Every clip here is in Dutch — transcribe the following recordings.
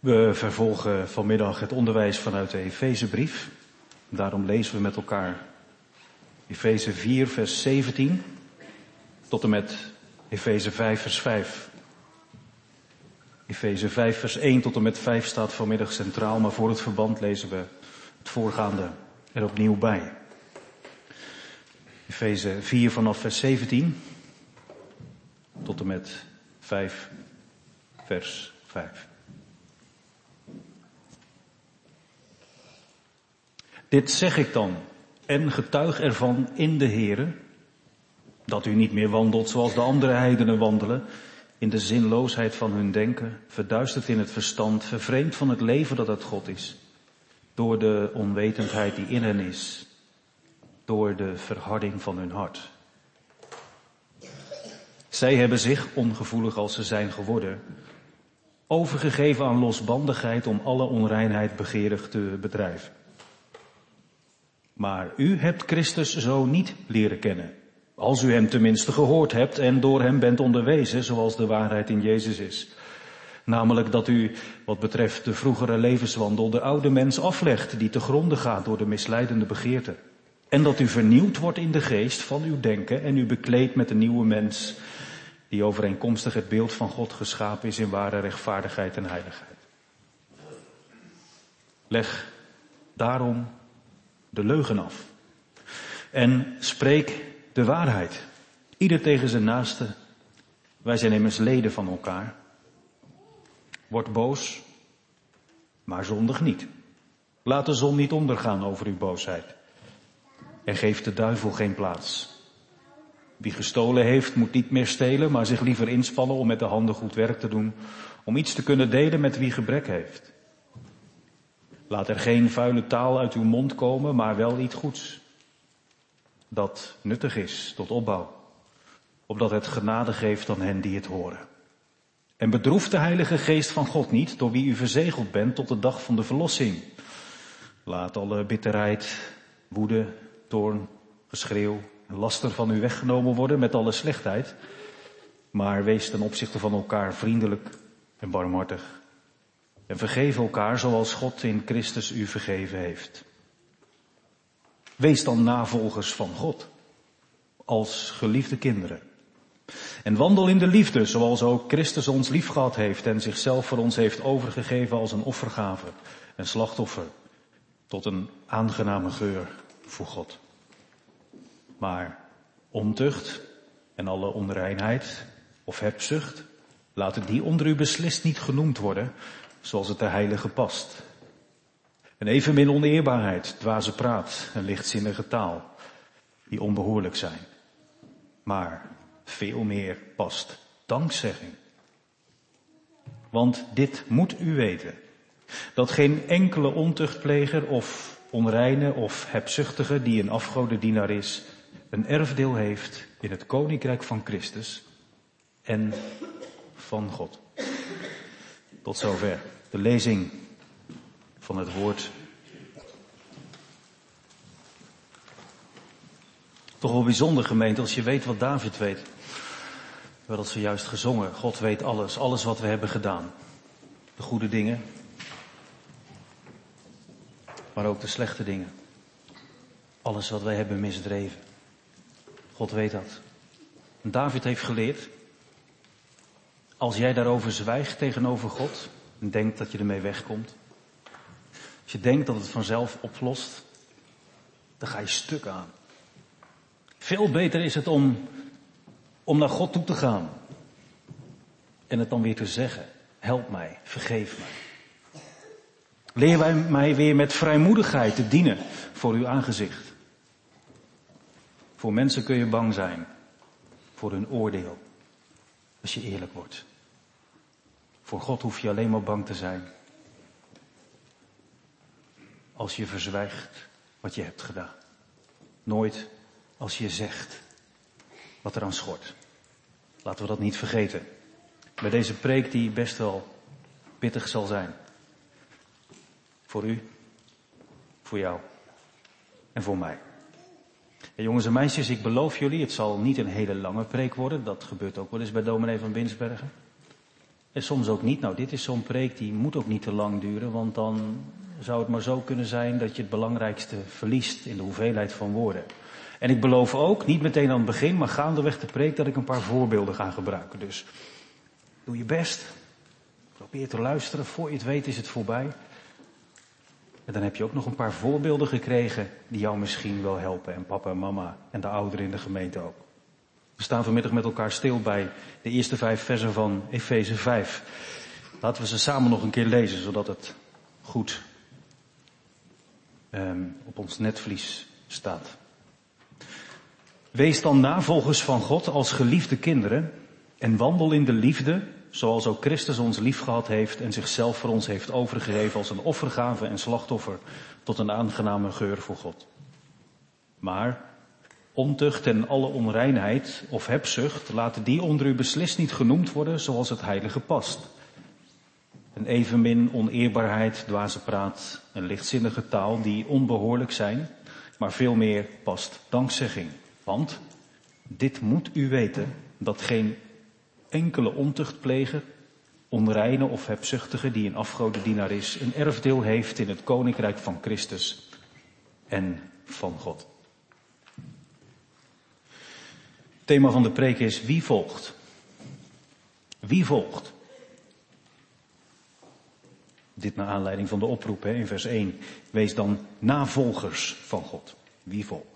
We vervolgen vanmiddag het onderwijs vanuit de Efezebrief. Daarom lezen we met elkaar Efeze 4 vers 17 tot en met Efeze 5 vers 5. Efeze 5 vers 1 tot en met 5 staat vanmiddag centraal, maar voor het verband lezen we het voorgaande er opnieuw bij. Efeze 4 vanaf vers 17 tot en met 5 vers 5. Dit zeg ik dan en getuig ervan in de Here, dat u niet meer wandelt zoals de andere heidenen wandelen, in de zinloosheid van hun denken, verduisterd in het verstand, vervreemd van het leven dat uit God is, door de onwetendheid die in hen is, door de verharding van hun hart. Zij hebben zich, ongevoelig als ze zijn geworden, overgegeven aan losbandigheid om alle onreinheid begeerig te bedrijven. Maar u hebt Christus zo niet leren kennen, als u hem tenminste gehoord hebt en door hem bent onderwezen, zoals de waarheid in Jezus is. Namelijk dat u, wat betreft de vroegere levenswandel, de oude mens aflegt die te gronde gaat door de misleidende begeerten. En dat u vernieuwd wordt in de geest van uw denken en u bekleedt met de nieuwe mens, die overeenkomstig het beeld van God geschapen is in ware rechtvaardigheid en heiligheid. Leg daarom de leugen af en spreek de waarheid, ieder tegen zijn naaste. Wij zijn immers leden van elkaar. Word boos, maar zondig niet. Laat de zon niet ondergaan over uw boosheid. En geef de duivel geen plaats. Wie gestolen heeft, moet niet meer stelen, maar zich liever inspannen om met de handen goed werk te doen, om iets te kunnen delen met wie gebrek heeft. Laat er geen vuile taal uit uw mond komen, maar wel iets goeds, dat nuttig is tot opbouw, opdat het genade geeft aan hen die het horen. En bedroef de Heilige Geest van God niet, door wie u verzegeld bent tot de dag van de verlossing. Laat alle bitterheid, woede, toorn, geschreeuw en laster van u weggenomen worden met alle slechtheid. Maar wees ten opzichte van elkaar vriendelijk en barmhartig. En vergeef elkaar zoals God in Christus u vergeven heeft. Wees dan navolgers van God, als geliefde kinderen. En wandel in de liefde, zoals ook Christus ons liefgehad heeft en zichzelf voor ons heeft overgegeven als een offergave, een slachtoffer, tot een aangename geur voor God. Maar ontucht en alle onreinheid of hebzucht, laten die onder u beslist niet genoemd worden, zoals het de heilige past. En evenmin oneerbaarheid, dwaze praat en lichtzinnige taal, die onbehoorlijk zijn. Maar veel meer past dankzegging. Want dit moet u weten, dat geen enkele ontuchtpleger of onreine of hebzuchtige die een afgodendienaar is, een erfdeel heeft in het koninkrijk van Christus en van God. Tot zover de lezing van het woord. Toch wel bijzonder, gemeente, als je weet wat David weet. We hadden het zojuist gezongen. God weet alles, alles wat we hebben gedaan. De goede dingen, maar ook de slechte dingen. Alles wat wij hebben misdreven. God weet dat. En David heeft geleerd, als jij daarover zwijgt tegenover God en denkt dat je ermee wegkomt, als je denkt dat het vanzelf oplost, dan ga je stuk aan. Veel beter is het om naar God toe te gaan en het dan weer te zeggen. Help mij, vergeef mij. Leer mij weer met vrijmoedigheid te dienen voor uw aangezicht. Voor mensen kun je bang zijn, voor hun oordeel, als je eerlijk wordt. Voor God hoef je alleen maar bang te zijn als je verzwijgt wat je hebt gedaan. Nooit als je zegt wat er aan schort. Laten we dat niet vergeten. Bij deze preek die best wel pittig zal zijn. Voor u, voor jou en voor mij. En jongens en meisjes, ik beloof jullie, het zal niet een hele lange preek worden. Dat gebeurt ook wel eens bij dominee van Binsbergen. En soms ook niet. Nou, dit is zo'n preek die moet ook niet te lang duren, want dan zou het maar zo kunnen zijn dat je het belangrijkste verliest in de hoeveelheid van woorden. En ik beloof ook, niet meteen aan het begin, maar gaandeweg de preek, dat ik een paar voorbeelden ga gebruiken. Dus doe je best. Probeer te luisteren. Voor je het weet is het voorbij. En dan heb je ook nog een paar voorbeelden gekregen die jou misschien wel helpen. En papa en mama en de ouderen in de gemeente ook. We staan vanmiddag met elkaar stil bij de eerste 5 versen van Efeze 5. Laten we ze samen nog een keer lezen, zodat het goed op ons netvlies staat. Wees dan navolgers van God als geliefde kinderen en wandel in de liefde, zoals ook Christus ons liefgehad heeft en zichzelf voor ons heeft overgegeven als een offergave en slachtoffer tot een aangename geur voor God. Maar ontucht en alle onreinheid of hebzucht, laten die onder u beslist niet genoemd worden zoals het heilige past. En evenmin oneerbaarheid, dwaze praat en lichtzinnige taal die onbehoorlijk zijn, maar veel meer past dankzegging. Want dit moet u weten, dat geen enkele ontuchtpleger, onreine of hebzuchtige die een afgodendienaar is, een erfdeel heeft in het koninkrijk van Christus en van God. Het thema van de preek is wie volgt? Wie volgt? Dit naar aanleiding van de oproep in vers 1. Wees dan navolgers van God. Wie volgt?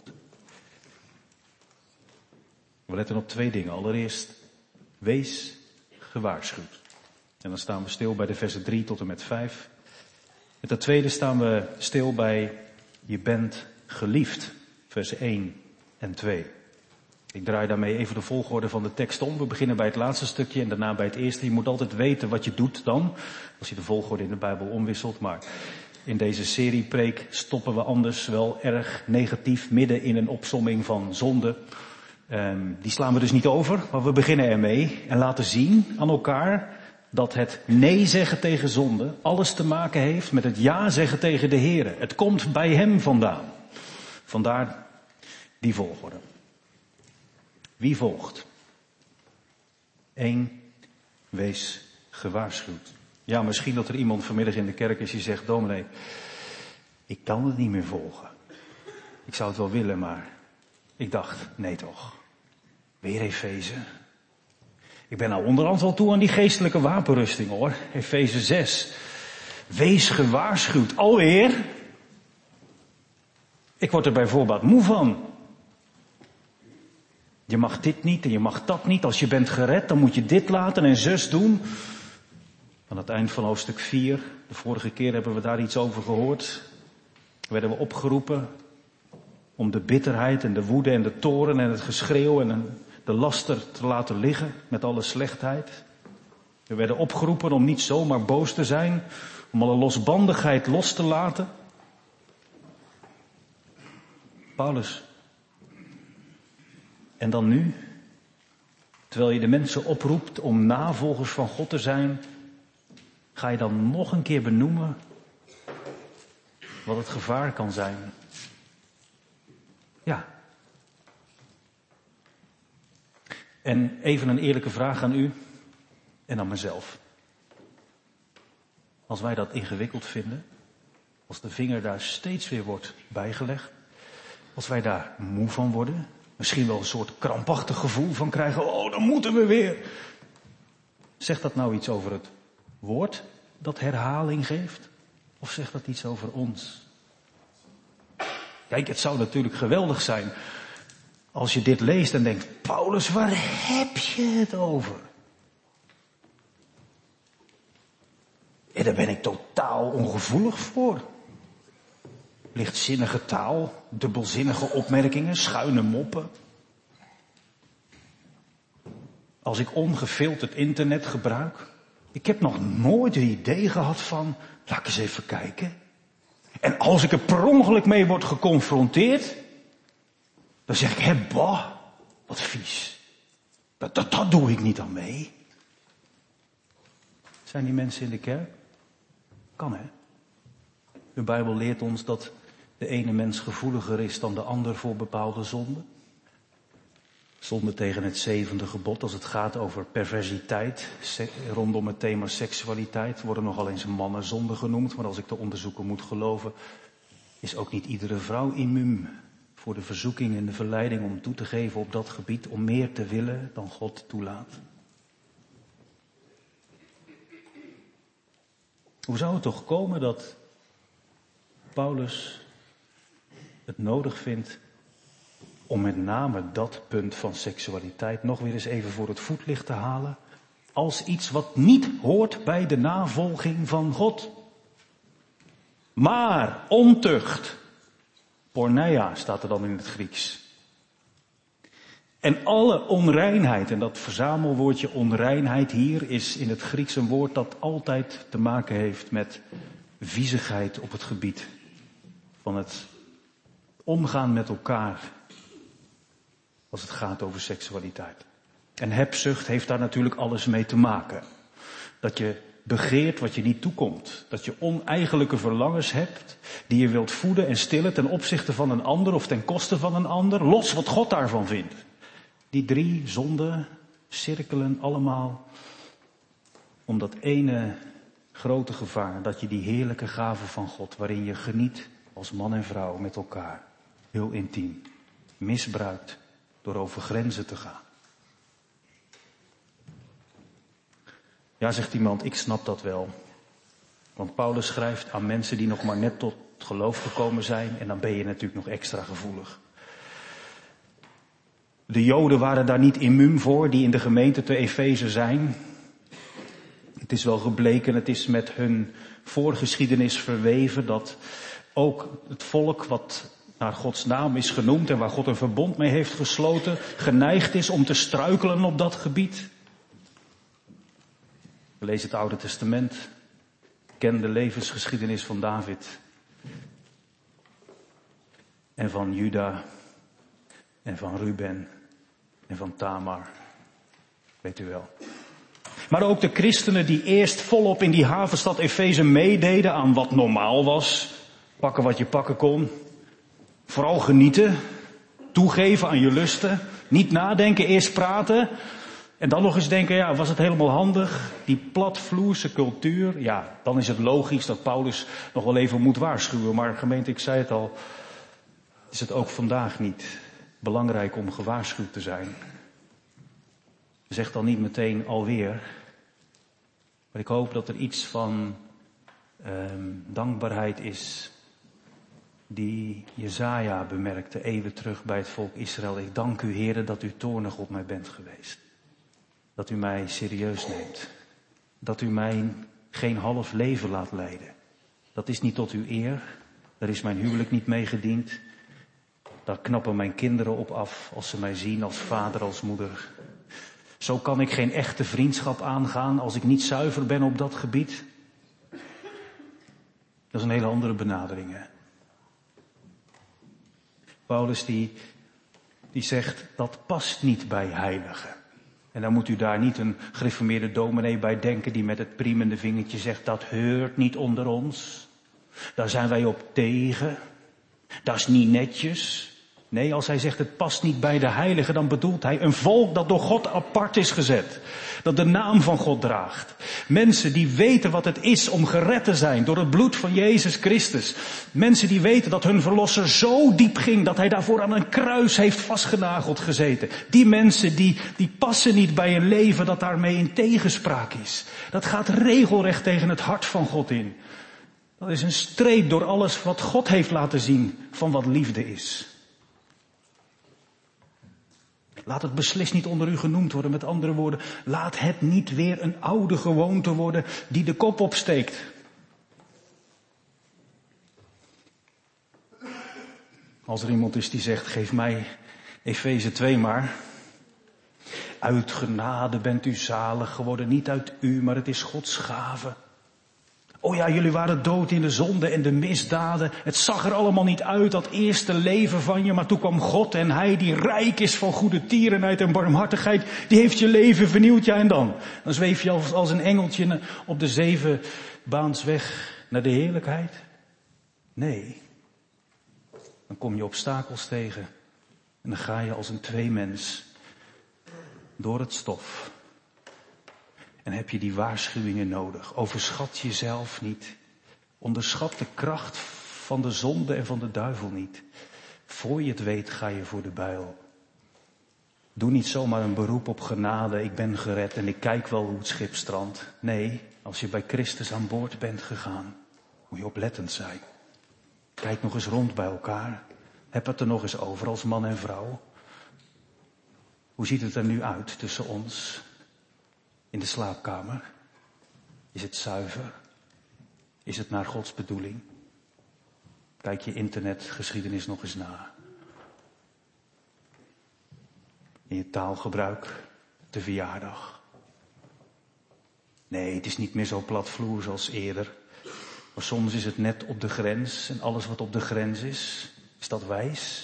We letten op 2 dingen. Allereerst, wees gewaarschuwd. En dan staan we stil bij de versen 3 tot en met 5. Met dat tweede staan we stil bij je bent geliefd. Versen 1 en 2. Ik draai daarmee even de volgorde van de tekst om. We beginnen bij het laatste stukje en daarna bij het eerste. Je moet altijd weten wat je doet dan, als je de volgorde in de Bijbel omwisselt. Maar in deze serie preek stoppen we anders wel erg negatief midden in een opsomming van zonde. Die slaan we dus niet over, maar we beginnen ermee en laten zien aan elkaar dat het nee zeggen tegen zonde alles te maken heeft met het ja zeggen tegen de Heere. Het komt bij hem vandaan. Vandaar die volgorde. Wie volgt? 1. Wees gewaarschuwd. Ja, misschien dat er iemand vanmiddag in de kerk is die zegt, dominee, ik kan het niet meer volgen. Ik zou het wel willen, maar ik dacht, nee toch. Weer Efeze. Ik ben nou onderhand wel toe aan die geestelijke wapenrusting hoor. Efeze 6. Wees gewaarschuwd. Alweer? Ik word er bij voorbaat moe van. Je mag dit niet en je mag dat niet. Als je bent gered, dan moet je dit laten en zus doen. Aan het eind van hoofdstuk 4, de vorige keer hebben we daar iets over gehoord. Werden we opgeroepen om de bitterheid en de woede en de toorn en het geschreeuw en de laster te laten liggen met alle slechtheid. We werden opgeroepen om niet zomaar boos te zijn, om alle losbandigheid los te laten. Paulus. En dan nu, terwijl je de mensen oproept om navolgers van God te zijn, ga je dan nog een keer benoemen wat het gevaar kan zijn. Ja. En even een eerlijke vraag aan u en aan mezelf. Als wij dat ingewikkeld vinden, als de vinger daar steeds weer wordt bijgelegd, als wij daar moe van worden, misschien wel een soort krampachtig gevoel van krijgen, oh, dan moeten we weer. Zegt dat nou iets over het woord dat herhaling geeft? Of zegt dat iets over ons? Kijk, het zou natuurlijk geweldig zijn als je dit leest en denkt, Paulus, waar heb je het over? En daar ben ik totaal ongevoelig voor. Lichtzinnige taal, dubbelzinnige opmerkingen, schuine moppen. Als ik ongefilterd internet gebruik, ik heb nog nooit een idee gehad van, laat ik eens even kijken. En als ik er per ongeluk mee word geconfronteerd, dan zeg ik, bah, wat vies. Dat doe ik niet aan mee. Zijn die mensen in de kerk? Kan hè. De Bijbel leert ons dat de ene mens gevoeliger is dan de ander voor bepaalde zonden. Zonde tegen het 7e gebod, als het gaat over perversiteit, rondom het thema seksualiteit, worden nogal eens mannenzonden genoemd. Maar als ik de onderzoeken moet geloven, is ook niet iedere vrouw immuun voor de verzoeking en de verleiding om toe te geven op dat gebied, om meer te willen dan God toelaat. Hoe zou het toch komen dat Paulus het nodig vindt om met name dat punt van seksualiteit nog weer eens even voor het voetlicht te halen, als iets wat niet hoort bij de navolging van God. Maar ontucht, porneia staat er dan in het Grieks. En alle onreinheid, en dat verzamelwoordje onreinheid hier is in het Grieks een woord dat altijd te maken heeft met viezigheid op het gebied van het omgaan met elkaar als het gaat over seksualiteit. En hebzucht heeft daar natuurlijk alles mee te maken. Dat je begeert wat je niet toekomt. Dat je oneigenlijke verlangens hebt die je wilt voeden en stillen ten opzichte van een ander of ten koste van een ander, los wat God daarvan vindt. Die 3 zonden cirkelen allemaal om dat ene grote gevaar, dat je die heerlijke gave van God, waarin je geniet als man en vrouw met elkaar, heel intiem, misbruikt door over grenzen te gaan. Ja, zegt iemand, ik snap dat wel. Want Paulus schrijft aan mensen die nog maar net tot geloof gekomen zijn, en dan ben je natuurlijk nog extra gevoelig. De Joden waren daar niet immuun voor, die in de gemeente te Efeze zijn. Het is wel gebleken, het is met hun voorgeschiedenis verweven dat ook het volk wat naar Gods naam is genoemd en waar God een verbond mee heeft gesloten, geneigd is om te struikelen op dat gebied. We lezen het Oude Testament, ken de levensgeschiedenis van David en van Juda en van Ruben en van Tamar, weet u wel. Maar ook de christenen die eerst volop in die havenstad Efeze meededen aan wat normaal was, pakken wat je pakken kon, vooral genieten, toegeven aan je lusten, niet nadenken, eerst praten en dan nog eens denken, ja, was het helemaal handig? Die platvloerse cultuur, ja, dan is het logisch dat Paulus nog wel even moet waarschuwen. Maar gemeente, ik zei het al, is het ook vandaag niet belangrijk om gewaarschuwd te zijn. Zeg dan niet meteen alweer. Maar ik hoop dat er iets van dankbaarheid is die Jesaja bemerkte eeuwen terug bij het volk Israël. Ik dank u, Heere, dat u toornig op mij bent geweest. Dat u mij serieus neemt. Dat u mij geen half leven laat leiden. Dat is niet tot uw eer. Daar is mijn huwelijk niet mee gediend. Daar knappen mijn kinderen op af als ze mij zien als vader, als moeder. Zo kan ik geen echte vriendschap aangaan als ik niet zuiver ben op dat gebied. Dat is een hele andere benadering, hè? Paulus die zegt, dat past niet bij heiligen. En dan moet u daar niet een gereformeerde dominee bij denken die met het priemende vingertje zegt, dat hoort niet onder ons. Daar zijn wij op tegen. Dat is niet netjes. Nee, als hij zegt het past niet bij de heiligen, dan bedoelt hij een volk dat door God apart is gezet. Dat de naam van God draagt. Mensen die weten wat het is om gered te zijn door het bloed van Jezus Christus. Mensen die weten dat hun verlosser zo diep ging dat hij daarvoor aan een kruis heeft vastgenageld gezeten. Die mensen die passen niet bij een leven dat daarmee in tegenspraak is. Dat gaat regelrecht tegen het hart van God in. Dat is een streep door alles wat God heeft laten zien van wat liefde is. Laat het beslist niet onder u genoemd worden. Met andere woorden, laat het niet weer een oude gewoonte worden die de kop opsteekt. Als er iemand is die zegt, geef mij Efeze 2 maar. Uit genade bent u zalig geworden, niet uit u, maar het is Gods gave. Oh ja, jullie waren dood in de zonde en de misdaden. Het zag er allemaal niet uit, dat eerste leven van je. Maar toen kwam God en hij die rijk is van goede tierenheid en barmhartigheid. Die heeft je leven vernieuwd, ja en dan. Dan zweef je als een engeltje op de 7-baansweg naar de heerlijkheid. Nee. Dan kom je obstakels tegen. En dan ga je als een tweemens door het stof. En heb je die waarschuwingen nodig. Overschat jezelf niet. Onderschat de kracht van de zonde en van de duivel niet. Voor je het weet ga je voor de bijl. Doe niet zomaar een beroep op genade. Ik ben gered en ik kijk wel hoe het schip strandt. Nee, als je bij Christus aan boord bent gegaan, moet je oplettend zijn. Kijk nog eens rond bij elkaar. Heb het er nog eens over als man en vrouw. Hoe ziet het er nu uit tussen ons in de slaapkamer? Is het zuiver? Is het naar Gods bedoeling? Kijk je internetgeschiedenis nog eens na. In je taalgebruik, de verjaardag. Nee, het is niet meer zo platvloers als eerder. Maar soms is het net op de grens. En alles wat op de grens is dat wijs?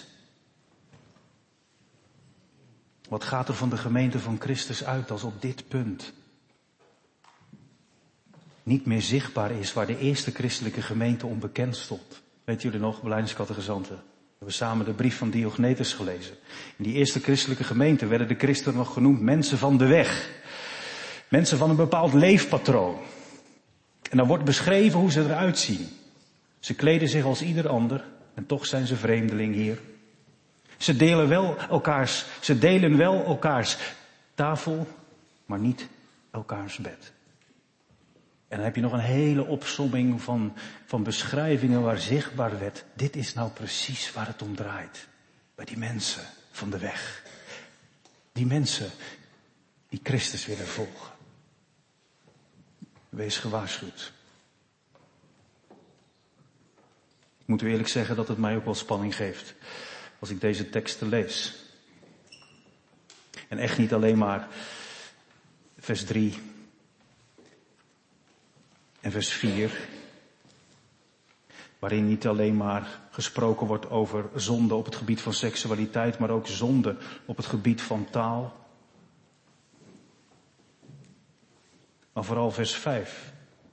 Wat gaat er van de gemeente van Christus uit als op dit punt niet meer zichtbaar is waar de eerste christelijke gemeente onbekend stond? Weet jullie nog, belijdenskategezanten? We hebben samen de brief van Diognetus gelezen. In die eerste christelijke gemeente werden de christenen nog genoemd mensen van de weg. Mensen van een bepaald leefpatroon. En dan wordt beschreven hoe ze eruit zien. Ze kleden zich als ieder ander en toch zijn ze vreemdeling hier. Ze delen wel elkaars tafel, maar niet elkaars bed. En dan heb je nog een hele opsomming van beschrijvingen waar zichtbaar werd. Dit is nou precies waar het om draait. Bij die mensen van de weg. Die mensen die Christus willen volgen. Wees gewaarschuwd. Ik moet u eerlijk zeggen dat het mij ook wel spanning geeft als ik deze teksten lees. En echt niet alleen maar vers 3 en vers 4, waarin niet alleen maar gesproken wordt over zonde op het gebied van seksualiteit, maar ook zonde op het gebied van taal. Maar vooral vers 5.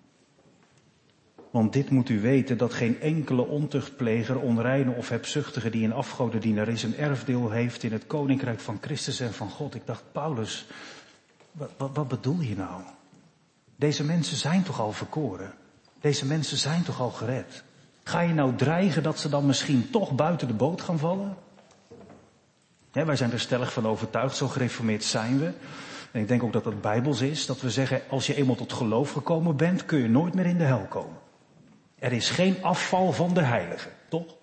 Want dit moet u weten, dat geen enkele ontuchtpleger, onreine of hebzuchtige die een afgodendienaar is, een erfdeel heeft in het koninkrijk van Christus en van God. Ik dacht, Paulus, wat bedoel je nou? Deze mensen zijn toch al verkoren? Deze mensen zijn toch al gered? Ga je nou dreigen dat ze dan misschien toch buiten de boot gaan vallen? Ja, wij zijn er stellig van overtuigd, zo gereformeerd zijn we. En ik denk ook dat het bijbels is, dat we zeggen, als je eenmaal tot geloof gekomen bent, kun je nooit meer in de hel komen. Er is geen afval van de heiligen, toch?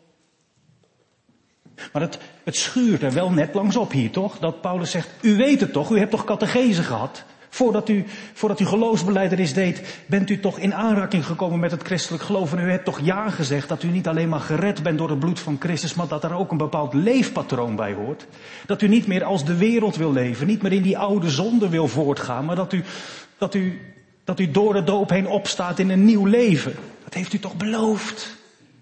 Maar het schuurt er wel net langs op hier, toch? Dat Paulus zegt, u weet het toch, u hebt toch catechese gehad? Voordat u geloofsbelijdenis deed, bent u toch in aanraking gekomen met het christelijk geloof. En u hebt toch ja gezegd dat u niet alleen maar gered bent door het bloed van Christus, maar dat er ook een bepaald leefpatroon bij hoort. Dat u niet meer als de wereld wil leven, niet meer in die oude zonde wil voortgaan, maar dat u door de doop heen opstaat in een nieuw leven. Dat heeft u toch beloofd?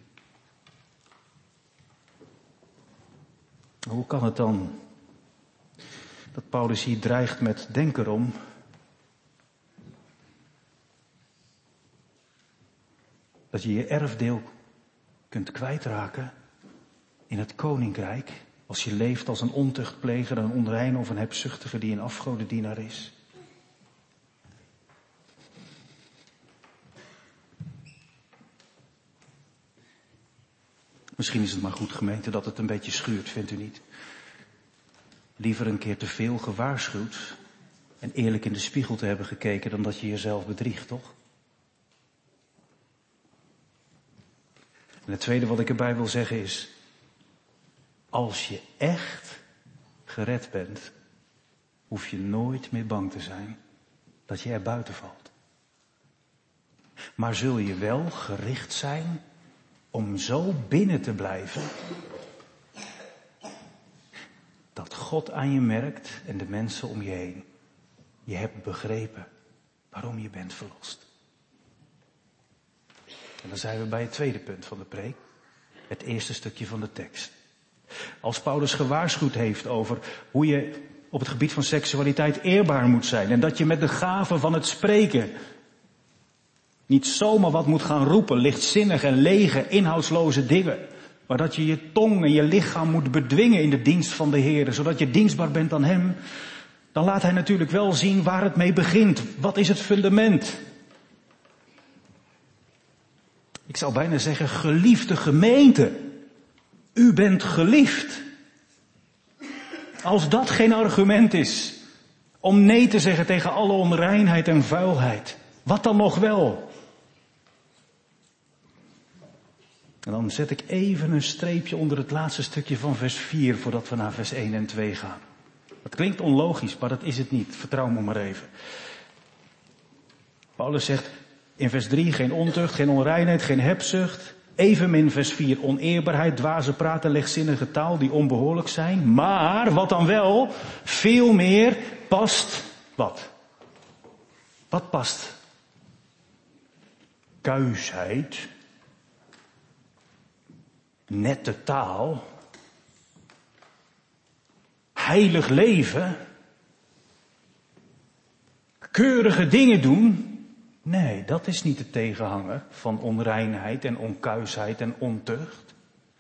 Hoe kan het dan dat Paulus hier dreigt met denk erom? Dat je je erfdeel kunt kwijtraken in het koninkrijk als je leeft als een ontuchtpleger, een onreine of een hebzuchtige die een afgodendienaar is. Misschien is het maar goed, gemeente, dat het een beetje schuurt, vindt u niet? Liever een keer te veel gewaarschuwd en eerlijk in de spiegel te hebben gekeken dan dat je jezelf bedriegt, toch? En het tweede wat ik erbij wil zeggen is, als je echt gered bent, hoef je nooit meer bang te zijn dat je er buiten valt. Maar zul je wel gericht zijn om zo binnen te blijven dat God aan je merkt en de mensen om je heen. Je hebt begrepen waarom je bent verlost. En dan zijn we bij het tweede punt van de preek. Het eerste stukje van de tekst. Als Paulus gewaarschuwd heeft over hoe je op het gebied van seksualiteit eerbaar moet zijn. En dat je met de gave van het spreken niet zomaar wat moet gaan roepen, lichtzinnig en lege, inhoudsloze dingen. Maar dat je je tong en je lichaam moet bedwingen in de dienst van de Heer, zodat je dienstbaar bent aan Hem. dan laat hij natuurlijk wel zien waar het mee begint. Wat is het fundament? Ik zou bijna zeggen, geliefde gemeente. U bent geliefd. Als dat geen argument is om nee te zeggen tegen alle onreinheid en vuilheid, wat dan nog wel? En dan zet ik even een streepje onder het laatste stukje van vers 4 voordat we naar vers 1 en 2 gaan. Dat klinkt onlogisch, maar dat is het niet. Vertrouw me maar even. Paulus zegt in vers 3 geen ontucht, geen onreinheid, geen hebzucht. Evenmin vers 4 oneerbaarheid, dwaze praten, lichtzinnige taal die onbehoorlijk zijn. Maar wat dan wel, veel meer past wat? Wat past? Kuisheid, nette taal, heilig leven, keurige dingen doen. Nee, dat is niet de tegenhanger van onreinheid en onkuisheid en ontucht.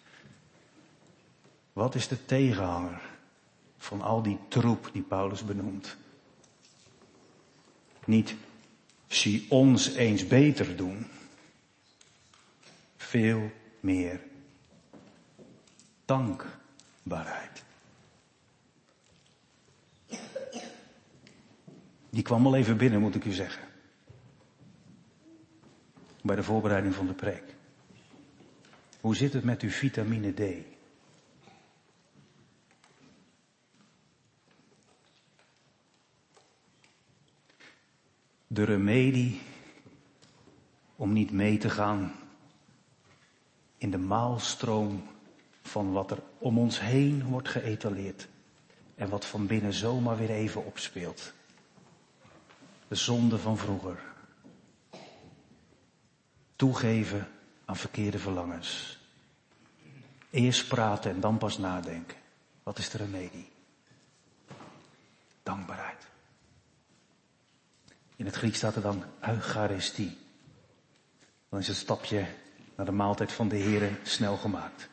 Wat is de tegenhanger van al die troep die Paulus benoemt? Niet, zie ons eens beter doen. Veel meer dankbaarheid. Die kwam al even binnen, moet ik u zeggen. Bij de voorbereiding van de preek. Hoe zit het met uw vitamine D? De remedie om niet mee te gaan in de maalstroom van wat er om ons heen wordt geëtaleerd. En wat van binnen zomaar weer even opspeelt. De zonde van vroeger. Toegeven aan verkeerde verlangens. Eerst praten en dan pas nadenken. Wat is de remedie? Dankbaarheid. In het Grieks staat er dan eucharistie. Dan is het stapje naar de maaltijd van de Heere snel gemaakt.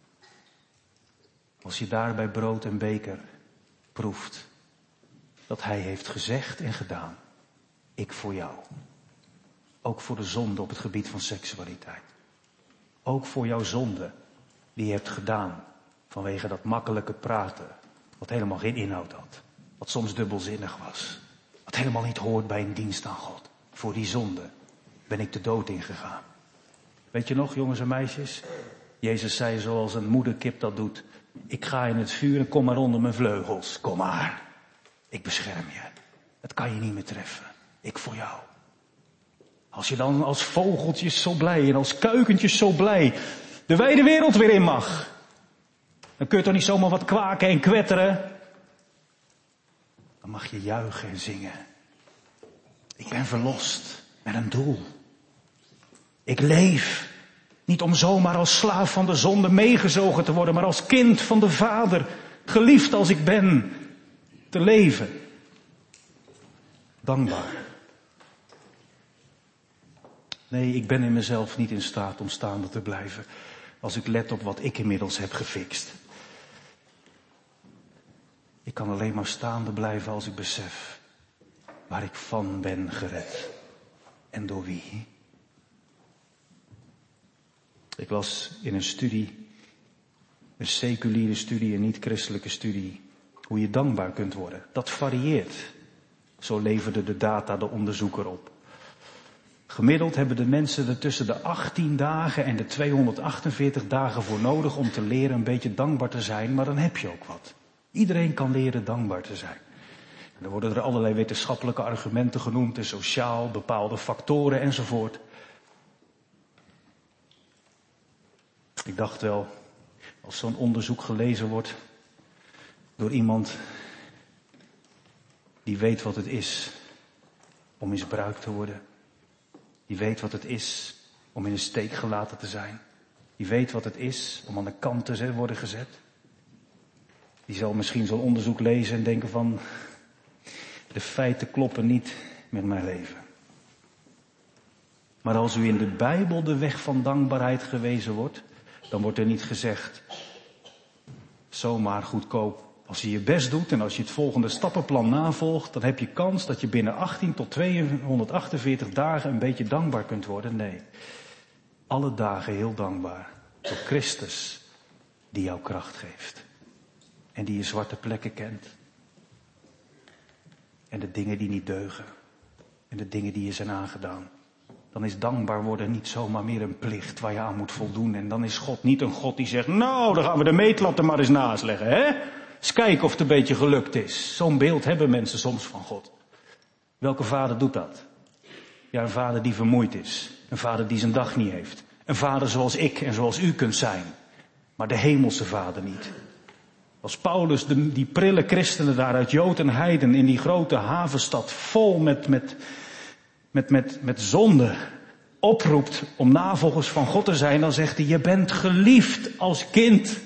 Als je daar bij brood en beker proeft dat hij heeft gezegd en gedaan. Ik voor jou. Ook voor de zonde op het gebied van seksualiteit. Ook voor jouw zonde die je hebt gedaan vanwege dat makkelijke praten. Wat helemaal geen inhoud had. Wat soms dubbelzinnig was. Wat helemaal niet hoort bij een dienst aan God. Voor die zonde ben ik de dood ingegaan. Weet je nog, jongens en meisjes? Jezus zei zoals een moederkip dat doet. Ik ga in het vuur en kom maar onder mijn vleugels. Kom maar. Ik bescherm je. Het kan je niet meer treffen. Ik voor jou. Als je dan als vogeltjes zo blij en als kuikentjes zo blij de wijde wereld weer in mag. Dan kun je toch niet zomaar wat kwaken en kwetteren. Dan mag je juichen en zingen. Ik ben verlost met een doel. Ik leef niet om zomaar als slaaf van de zonde meegezogen te worden, maar als kind van de Vader, geliefd als ik ben, te leven. Dankbaar. Nee, ik ben in mezelf niet in staat om staande te blijven als ik let op wat ik inmiddels heb gefixt. Ik kan alleen maar staande blijven als ik besef waar ik van ben gered. En door wie? Ik las in een studie, een seculiere studie, een niet-christelijke studie, hoe je dankbaar kunt worden. Dat varieert. Zo leverde de data de onderzoeker op. Gemiddeld hebben de mensen er tussen de 18 dagen en de 248 dagen voor nodig om te leren een beetje dankbaar te zijn, maar dan heb je ook wat. Iedereen kan leren dankbaar te zijn. En dan worden er allerlei wetenschappelijke argumenten genoemd, en sociaal, bepaalde factoren enzovoort. Ik dacht wel, als zo'n onderzoek gelezen wordt door iemand die weet wat het is om misbruikt te worden. Die weet wat het is om in de steek gelaten te zijn. Die weet wat het is om aan de kant te worden gezet. Die zal misschien zo'n onderzoek lezen en denken van, de feiten kloppen niet met mijn leven. Maar als u in de Bijbel de weg van dankbaarheid gewezen wordt, dan wordt er niet gezegd, zomaar goedkoop Als je je best doet en als je het volgende stappenplan navolgt, dan heb je kans dat je binnen 18 tot 248 dagen een beetje dankbaar kunt worden. Nee, alle dagen heel dankbaar voor Christus die jou kracht geeft. En die je zwarte plekken kent. En de dingen die niet deugen. En de dingen die je zijn aangedaan. Dan is dankbaar worden niet zomaar meer een plicht waar je aan moet voldoen. En dan is God niet een God die zegt, nou, dan gaan we de meetlat er maar eens naast leggen, hè? Eens kijken of het een beetje gelukt is. Zo'n beeld hebben mensen soms van God. Welke vader doet dat? Ja, een vader die vermoeid is. Een vader die zijn dag niet heeft. Een vader zoals ik en zoals u kunt zijn. Maar de hemelse vader niet. Als Paulus die prille christenen daar uit Jood en Heiden in die grote havenstad vol met zonde oproept om navolgers van God te zijn, dan zegt hij, je bent geliefd als kind.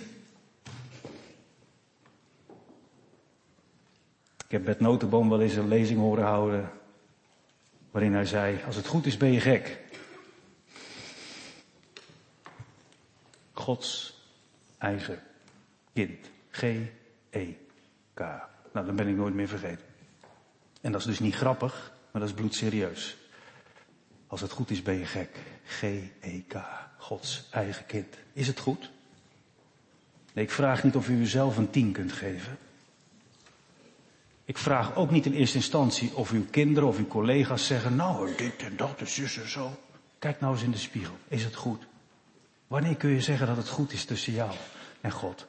Ik heb Bert Notenboom wel eens een lezing horen houden waarin hij zei, als het goed is ben je gek. Gods eigen kind. G-E-K. Nou, dan ben ik nooit meer vergeten. En dat is dus niet grappig, maar dat is bloedserieus. Als het goed is ben je gek. G-E-K. Gods eigen kind. Is het goed? Nee, ik vraag niet of u uzelf een 10 kunt geven. Ik vraag ook niet in eerste instantie of uw kinderen of uw collega's zeggen, nou, dit en dat, is zus en zo. Kijk nou eens in de spiegel. Is het goed? Wanneer kun je zeggen dat het goed is tussen jou en God?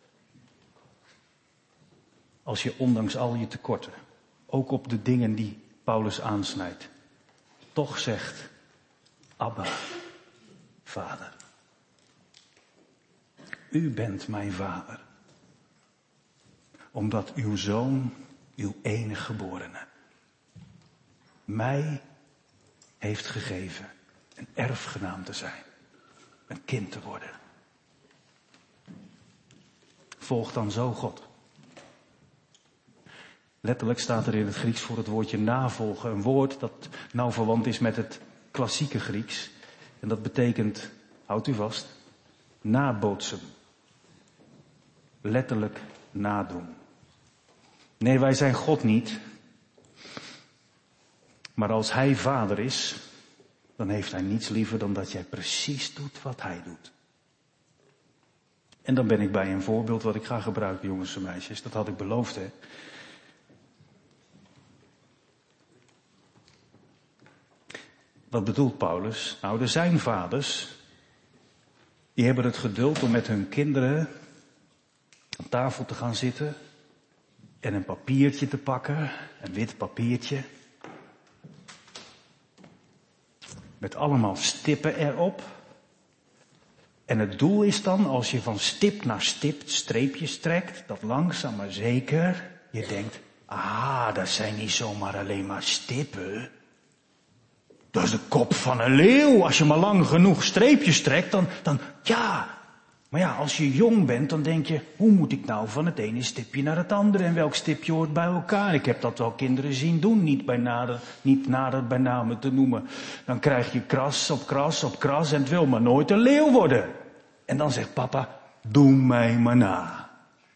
Als je ondanks al je tekorten, ook op de dingen die Paulus aansnijdt, toch zegt, Abba, Vader. U bent mijn vader. Omdat uw zoon, uw enige geborene, mij heeft gegeven een erfgenaam te zijn. Een kind te worden. Volg dan zo God. Letterlijk staat er in het Grieks voor het woordje navolgen een woord dat nauw verwant is met het klassieke Grieks. En dat betekent, houdt u vast, nabootsen. Letterlijk nadoen. Nee, wij zijn God niet. Maar als Hij vader is, dan heeft Hij niets liever dan dat jij precies doet wat Hij doet. En dan ben ik bij een voorbeeld wat ik ga gebruiken, jongens en meisjes. Dat had ik beloofd, hè. Wat bedoelt Paulus? Nou, er zijn vaders, die hebben het geduld om met hun kinderen aan tafel te gaan zitten en een papiertje te pakken, een wit papiertje, met allemaal stippen erop. En het doel is dan, als je van stip naar stip streepjes trekt, dat langzaam maar zeker je denkt, dat zijn niet zomaar alleen maar stippen. Dat is de kop van een leeuw. Als je maar lang genoeg streepjes trekt, dan ja. Maar ja, als je jong bent, dan denk je, hoe moet ik nou van het ene stipje naar het andere en welk stipje hoort bij elkaar? Ik heb dat wel kinderen zien doen, niet nader bij name te noemen. Dan krijg je kras op kras op kras en het wil maar nooit een leeuw worden. En dan zegt papa, doe mij maar na.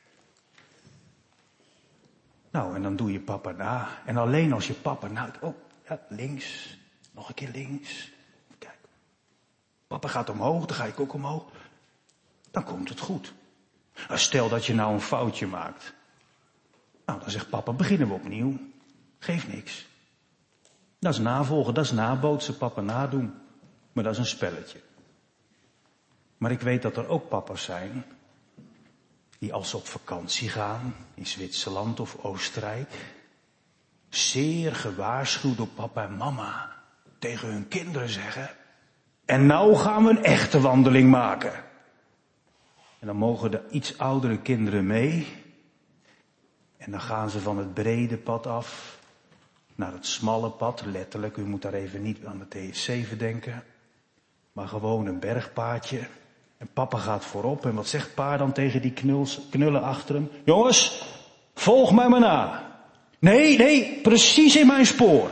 Nou, en dan doe je papa na. En alleen als je papa na, links, nog een keer links. Kijk, papa gaat omhoog, dan ga ik ook omhoog. Dan komt het goed. Stel dat je nou een foutje maakt. Nou, dan zegt papa, beginnen we opnieuw. Geeft niks. Dat is navolgen, dat is nabootsen, papa nadoen. Maar dat is een spelletje. Maar ik weet dat er ook papa's zijn die als ze op vakantie gaan, in Zwitserland of Oostenrijk, zeer gewaarschuwd door papa en mama tegen hun kinderen zeggen, en nou gaan we een echte wandeling maken. En dan mogen de iets oudere kinderen mee. En dan gaan ze van het brede pad af naar het smalle pad. Letterlijk, u moet daar even niet aan de TS7 denken. Maar gewoon een bergpaadje. En papa gaat voorop. En wat zegt pa dan tegen die knullen achter hem? Jongens, volg mij maar na. Nee, precies in mijn spoor.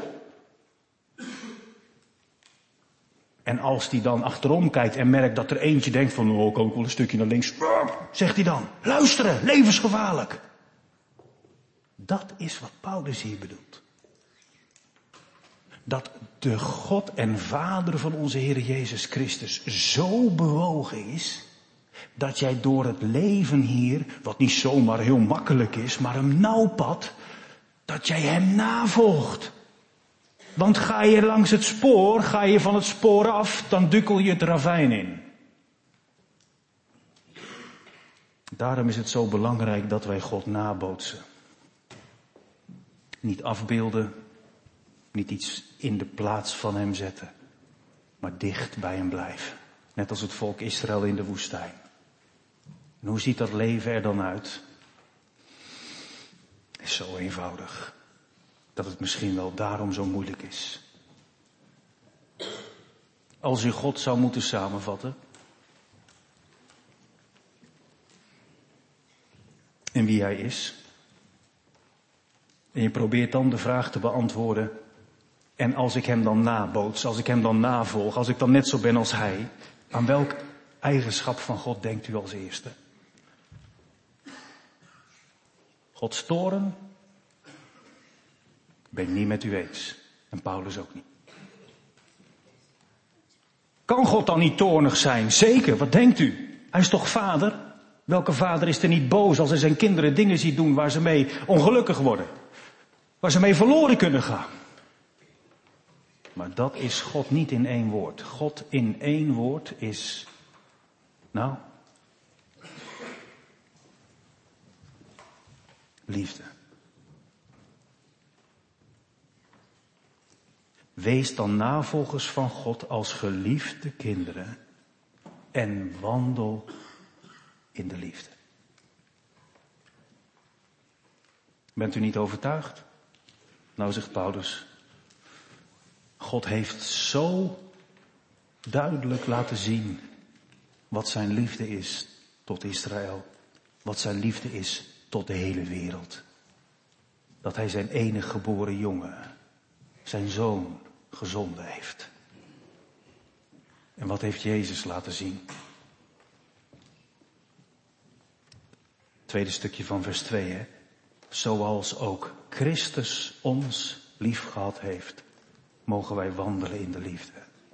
En als die dan achterom kijkt en merkt dat er eentje denkt van, kan ik wel een stukje naar links. Zegt hij dan, luisteren, levensgevaarlijk. Dat is wat Paulus hier bedoelt. Dat de God en Vader van onze Heer Jezus Christus zo bewogen is, dat jij door het leven hier, wat niet zomaar heel makkelijk is, maar een nauw pad, dat jij hem navolgt. Want ga je langs het spoor, ga je van het spoor af, dan dukkel je het ravijn in. Daarom is het zo belangrijk dat wij God nabootsen. Niet afbeelden, niet iets in de plaats van hem zetten, maar dicht bij hem blijven. Net als het volk Israël in de woestijn. En hoe ziet dat leven er dan uit? Is zo eenvoudig, dat het misschien wel daarom zo moeilijk is. Als je God zou moeten samenvatten, en wie hij is, en je probeert dan de vraag te beantwoorden, en als ik hem dan naboots, als ik hem dan navolg, als ik dan net zo ben als hij, aan welk eigenschap van God denkt u als eerste? Gods toorn? Ben ik niet met u eens. En Paulus ook niet. Kan God dan niet toornig zijn? Zeker, wat denkt u? Hij is toch vader? Welke vader is er niet boos als hij zijn kinderen dingen ziet doen waar ze mee ongelukkig worden? Waar ze mee verloren kunnen gaan? Maar dat is God niet in één woord. God in één woord is, liefde. Wees dan navolgers van God als geliefde kinderen en wandel in de liefde. Bent u niet overtuigd? Nou, zegt Paulus, God heeft zo duidelijk laten zien wat zijn liefde is tot Israël, wat zijn liefde is tot de hele wereld. Dat hij zijn enige geboren jongen, zijn zoon, gezonden heeft. En wat heeft Jezus laten zien? Tweede stukje van vers 2, hè? Zoals ook Christus ons lief gehad heeft, mogen wij wandelen in de liefde.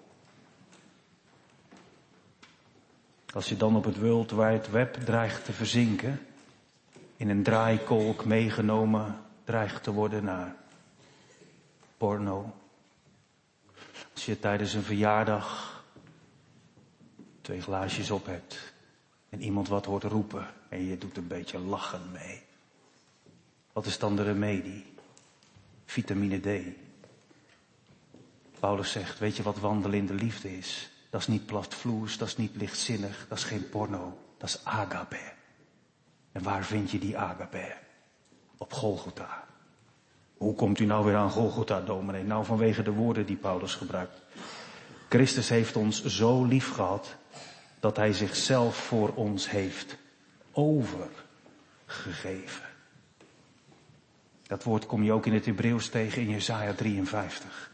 Als je dan op het World Wide Web dreigt te verzinken, in een draaikolk meegenomen dreigt te worden naar porno. Als je tijdens een verjaardag 2 glaasjes op hebt en iemand wat hoort roepen en je doet een beetje lachen mee. Wat is dan de remedie? Vitamine D. Paulus zegt, weet je wat wandelen in de liefde is? Dat is niet platvloers, dat is niet lichtzinnig, dat is geen porno, dat is agape. En waar vind je die agape? Op Golgotha. Hoe komt u nou weer aan Golgotha, dominee? Nou, vanwege de woorden die Paulus gebruikt. Christus heeft ons zo lief gehad dat hij zichzelf voor ons heeft overgegeven. Dat woord kom je ook in het Hebreeuws tegen in Jesaja 53.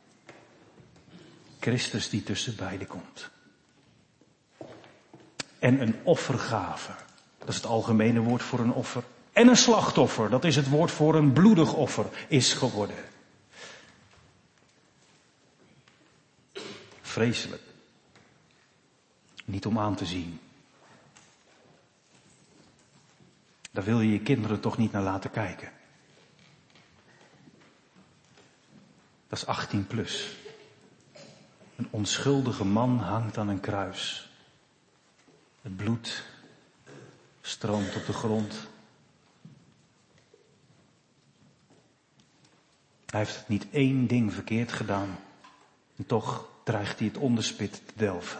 Christus die tussen beiden komt. En een offergave. Dat is het algemene woord voor een offer. En een slachtoffer. Dat is het woord voor een bloedig offer. Is geworden. Vreselijk. Niet om aan te zien. Daar wil je je kinderen toch niet naar laten kijken. Dat is 18 plus. Een onschuldige man hangt aan een kruis. Het bloed stroomt op de grond. Hij heeft niet één ding verkeerd gedaan. En toch dreigt hij het onderspit te delven.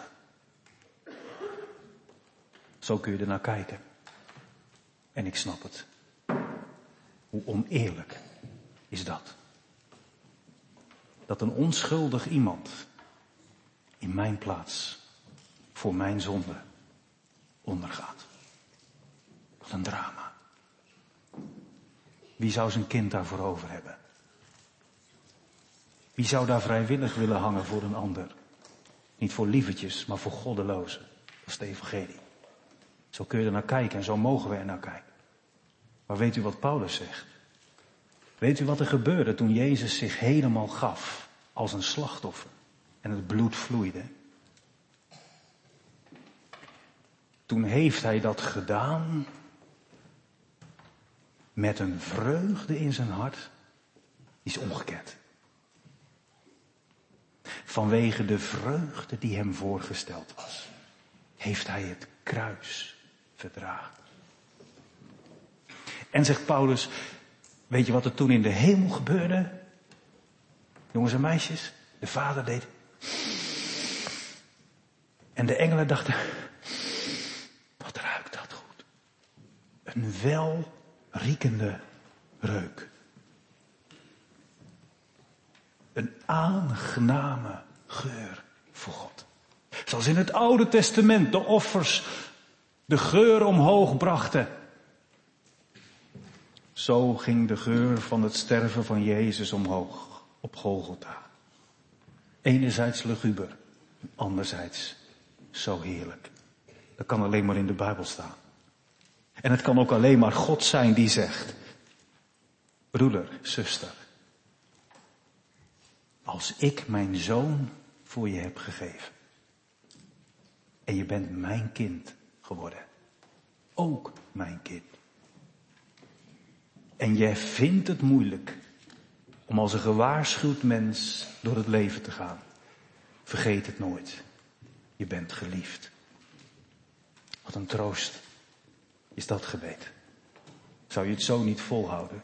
Zo kun je er naar kijken. En ik snap het. Hoe oneerlijk is dat? Dat een onschuldig iemand in mijn plaats voor mijn zonde ondergaat. Wat een drama. Wie zou zijn kind daarvoor over hebben? Wie zou daar vrijwillig willen hangen voor een ander? Niet voor lievertjes, maar voor goddelozen. Dat is de evangelie. Zo kun je er naar kijken en zo mogen we er naar kijken. Maar weet u wat Paulus zegt? Weet u wat er gebeurde toen Jezus zich helemaal gaf als een slachtoffer en het bloed vloeide? Toen heeft hij dat gedaan met een vreugde in zijn hart, die is ongekend. Vanwege de vreugde die hem voorgesteld was, heeft hij het kruis verdragen. En zegt Paulus, weet je wat er toen in de hemel gebeurde? Jongens en meisjes, de Vader deed. En de engelen dachten, wat ruikt dat goed. Een welriekende reuk. Een aangename geur voor God. Zoals in het Oude Testament de offers de geur omhoog brachten. Zo ging de geur van het sterven van Jezus omhoog op Golgotha. Enerzijds luguber, anderzijds zo heerlijk. Dat kan alleen maar in de Bijbel staan. En het kan ook alleen maar God zijn die zegt, broeder, zuster, als ik mijn zoon voor je heb gegeven en je bent mijn kind geworden, ook mijn kind. En jij vindt het moeilijk om als een gewaarschuwd mens door het leven te gaan. Vergeet het nooit. Je bent geliefd. Wat een troost is dat gebed. Zou je het zo niet volhouden?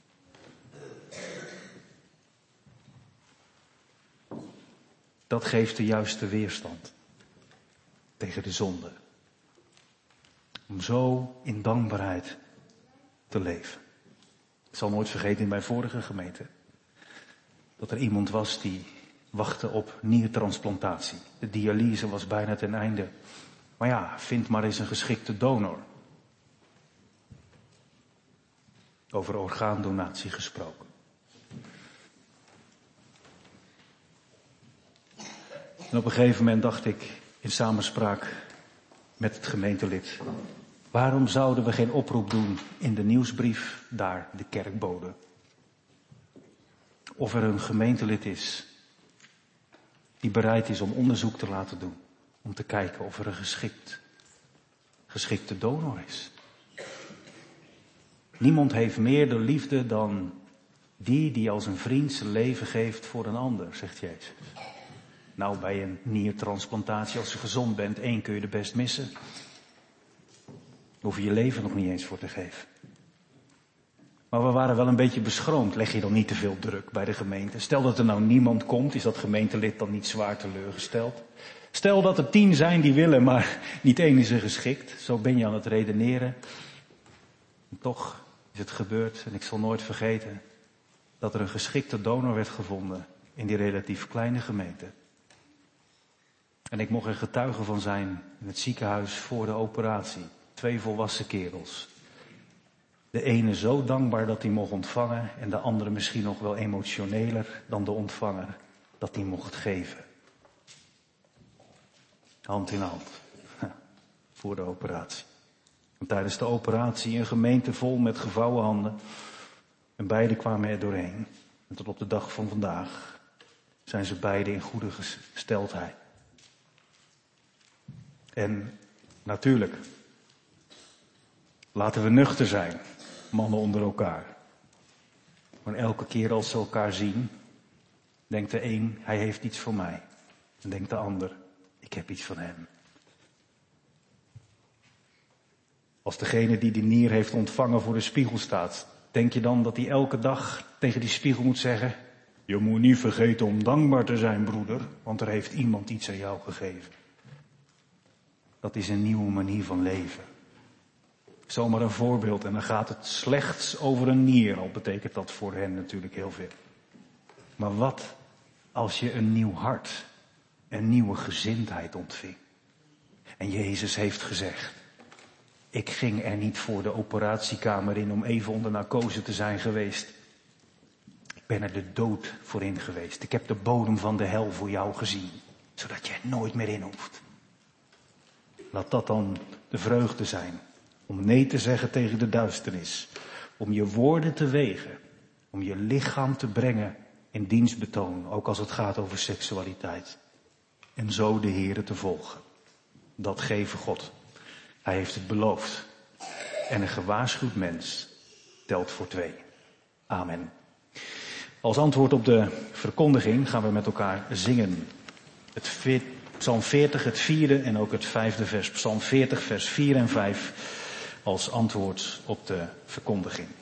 Dat geeft de juiste weerstand tegen de zonde. Om zo in dankbaarheid te leven. Ik zal nooit vergeten in mijn vorige gemeente dat er iemand was die wachtte op niertransplantatie. De dialyse was bijna ten einde. Maar ja, vind maar eens een geschikte donor. Over orgaandonatie gesproken. En op een gegeven moment dacht ik in samenspraak met het gemeentelid, waarom zouden we geen oproep doen in de nieuwsbrief, daar de kerkbode? Of er een gemeentelid is die bereid is om onderzoek te laten doen. Om te kijken of er een geschikte donor is. Niemand heeft meer de liefde dan die als een vriend zijn leven geeft voor een ander, zegt Jezus. Nou, bij een niertransplantatie, als je gezond bent, 1 kun je er best missen. Daar hoef je je leven nog niet eens voor te geven. Maar we waren wel een beetje beschroomd. Leg je dan niet te veel druk bij de gemeente? Stel dat er nou niemand komt, is dat gemeentelid dan niet zwaar teleurgesteld? Stel dat er 10 zijn die willen, maar niet 1 is er geschikt. Zo ben je aan het redeneren. En toch is het gebeurd, en ik zal nooit vergeten, dat er een geschikte donor werd gevonden in die relatief kleine gemeente. En ik mocht er getuige van zijn in het ziekenhuis voor de operatie. 2 volwassen kerels. De ene zo dankbaar dat hij mocht ontvangen en de andere misschien nog wel emotioneler dan de ontvanger dat hij mocht geven. Hand in hand. Voor de operatie. En tijdens de operatie een gemeente vol met gevouwen handen. En beide kwamen er doorheen. En tot op de dag van vandaag zijn ze beide in goede gesteldheid. En natuurlijk, laten we nuchter zijn, mannen onder elkaar. Maar elke keer als ze elkaar zien, denkt de een, hij heeft iets voor mij. En denkt de ander, ik heb iets van hem. Als degene die die nier heeft ontvangen voor de spiegel staat, denk je dan dat hij elke dag tegen die spiegel moet zeggen, je moet niet vergeten om dankbaar te zijn, broeder, want er heeft iemand iets aan jou gegeven. Dat is een nieuwe manier van leven. Zomaar een voorbeeld en dan gaat het slechts over een nier, al betekent dat voor hen natuurlijk heel veel. Maar wat als je een nieuw hart, een nieuwe gezindheid ontving? En Jezus heeft gezegd, ik ging er niet voor de operatiekamer in om even onder narcose te zijn geweest. Ik ben er de dood voor in geweest. Ik heb de bodem van de hel voor jou gezien, zodat je er nooit meer in hoeft. Laat dat dan de vreugde zijn. Om nee te zeggen tegen de duisternis. Om je woorden te wegen Om je lichaam te brengen in dienstbetoon, ook als het gaat over seksualiteit. En zo de Here te volgen. Dat geven God. Hij heeft het beloofd. En een gewaarschuwd mens telt voor 2. Amen. Als antwoord op de verkondiging gaan we met elkaar zingen. Psalm 40, het 4e en ook het 5e vers. Psalm 40, vers 4 en 5 als antwoord op de verkondiging.